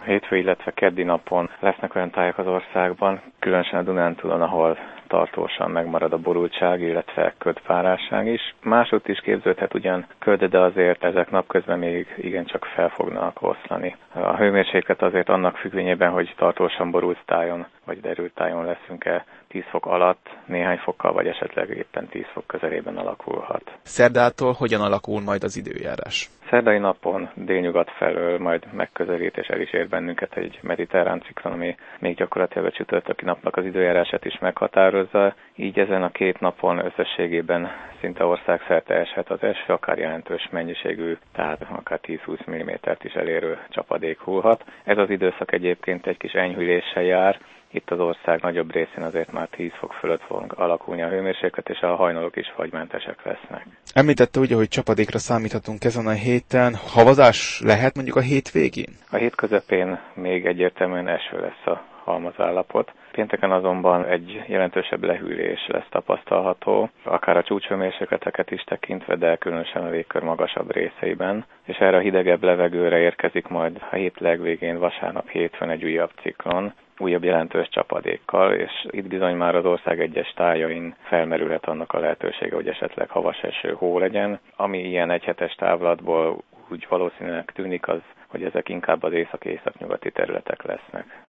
Hétfő, illetve keddi napon lesznek olyan tájak az országban, különösen a Dunántúlon, ahol tartósan megmarad a borultság, illetve ködpárásság is. Másútt is képződhet ugyan köd, de azért ezek napközben még igencsak fel fognak oszlani. A hőmérséklet azért annak függvényében, hogy tartósan borult tájon vagy derült tájon leszünk-e 10 fok alatt, néhány fokkal vagy esetleg éppen 10 fok közelében alakulhat. Szerdától hogyan alakul majd az időjárás? Szerdai napon délnyugat felől majd megközelít és el is ér bennünket egy mediterrán ciklon, ami még gyakorlatilag a csütörtöki napnak az időjárását is meghatározza. Így ezen a két napon összességében szinte országszerte eshet az eső, akár jelentős mennyiségű, tehát akár 10-20 mm-t is elérő csapadék hullhat. Ez az időszak egyébként egy kis enyhüléssel jár. Itt az ország nagyobb részén azért már 10 fok fölött fog alakulni a hőmérséklet, és a hajnalok is fagymentesek lesznek. Említette ugye, hogy csapadékra számíthatunk ezen a héten. Havazás lehet mondjuk a hétvégén? A hét közepén még egyértelműen eső lesz a halmazállapot. Pénteken azonban egy jelentősebb lehűlés lesz tapasztalható, akár a csúcshőmérsékleteket is tekintve, de különösen a légkör magasabb részeiben. És erre a hidegebb levegőre érkezik majd a hét legvégén, vasárnap hétfőn egy újabb ciklon, újabb jelentős csapadékkal, és itt bizony már az ország egyes tájain felmerülhet annak a lehetősége, hogy esetleg havas eső, hó legyen. Ami ilyen egyhetes távlatból úgy valószínűleg tűnik, az, hogy ezek inkább az észak-északnyugati területek lesznek.